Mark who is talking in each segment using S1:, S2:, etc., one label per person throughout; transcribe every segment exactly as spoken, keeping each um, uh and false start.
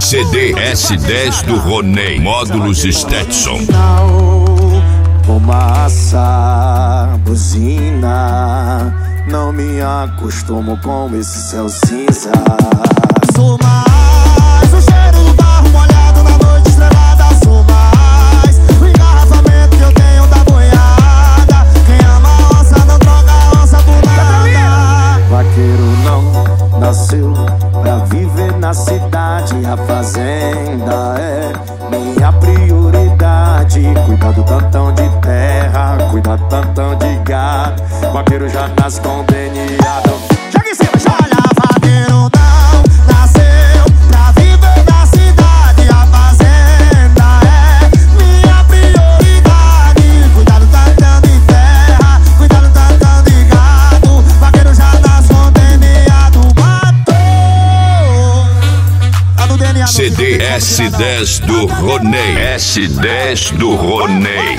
S1: C D S dez do Roney, módulos Stetson.
S2: Fumaça, buzina, não me acostumo com esse céu cinza. Sou mais o cheiro do barro molhado na noite estrelada. Sou mais o engarrafamento que eu tenho da boiada. Quem ama a onça não troca a onça por nada. Vaqueiro não nasceu pra viver na cidade. A fazenda é minha prioridade. Cuida do tantão de terra, cuida do tantão de gado. Vaqueiro já nasce com D N A do... Chega em cima, já olha, vaqueiro não nasceu pra viver na cidade. A fazenda é minha prioridade. Cuida do tantão de terra, cuida do tantão de gado. Vaqueiro já nasce com D N A do mato. Tá no D N A do...
S1: C D S dez do Roney, S dez do Roney.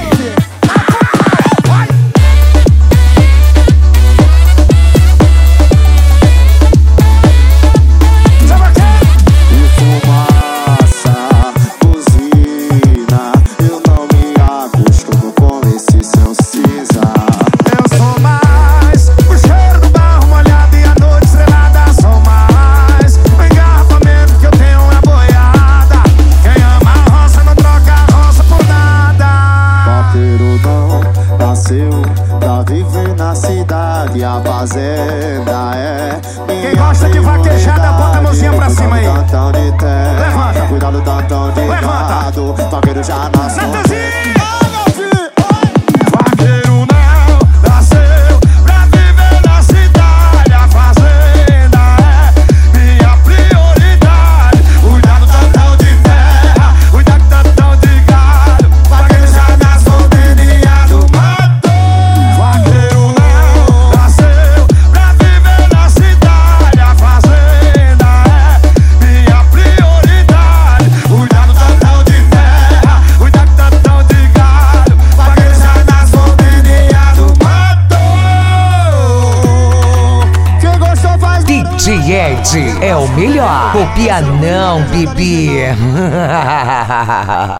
S2: Pra viver na cidade, a fazenda é minha.
S3: Quem gosta de vaquejada, bota a mãozinha pra cima aí.
S2: Tantão de terra,
S3: levanta.
S2: Cuidado do tantão de gado. Vaqueiro já nasceu.
S3: Vaqueiro não nasceu pra viver na cidade. A fazenda é minha prioridade. Cuidado do tantão de terra, cuidado do tantão de gado. Vaqueiro já nasceu com D N A do mato. Vaqueiro não nasceu pra viver na cidade. A fazenda é minha prioridade. Cuidado do tantão de terra, cuidado do tantão de gado. Vaqueiro já nasceu com D N A do mato. Quem gostou faz
S4: D J Ed é o melhor. Copia não, bebê.